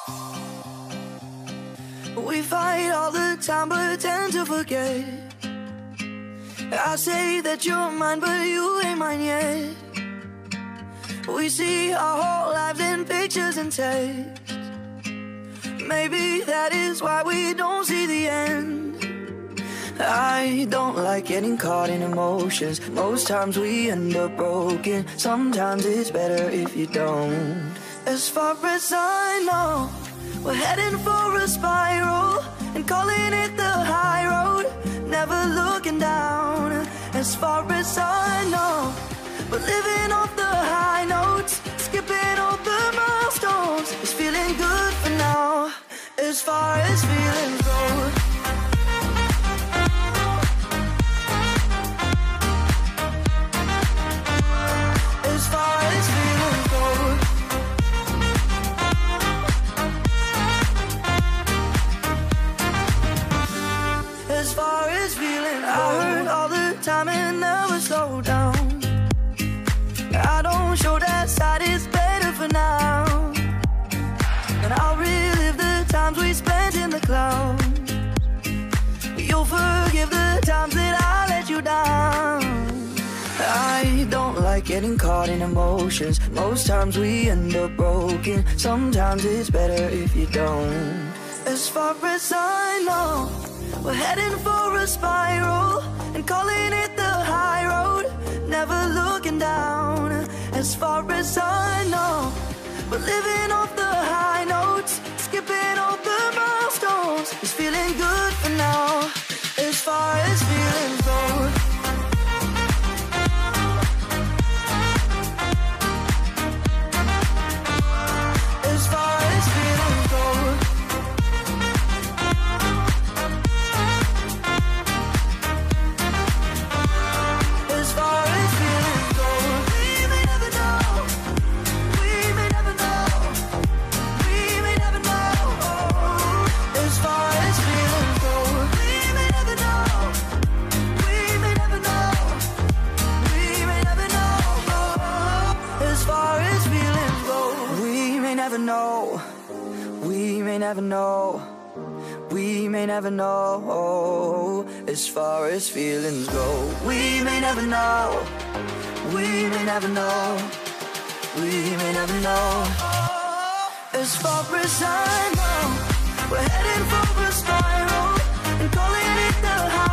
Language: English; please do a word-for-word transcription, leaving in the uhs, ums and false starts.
We fight all the time but tend to forget. I say that you're mine but you ain't mine yet. We see our whole lives in pictures and text. Maybe that is why we don't see the end. I don't like getting caught in emotions. Most times we end up broken. Sometimes it's better if you don't. As far as I know, we're heading for a spiral and calling it the high road, never looking down. As far as I know, we're living off the high notes, skipping all the milestones. It's feeling good for now, as far as feelings go. As far as feelings go. As far as feeling, I heard all the time and never slow down. I don't show that side, it's better for now. And I'll relive the times we spent in the clouds. You'll forgive the times that I let you down. I don't like getting caught in emotions. Most times we end up broken. Sometimes it's better if you don't. As far as I know, we're heading for a spiral and calling it the high road, never looking down. As far as I know, we're living off the high notes, skipping all the milestones. It's feeling good for now, as far as feelings go. As far as feelings go. As far as feelings go. We may never know. We may never know. We may never know. As far as feelings go. We may never know. We may never know. We may never know. As far as feelings go. We may never know. We may never know. We may never know. As far as feelings go. We may never know. We may never know. We may never know. As far as I know, we're heading for a spiral and calling it the high.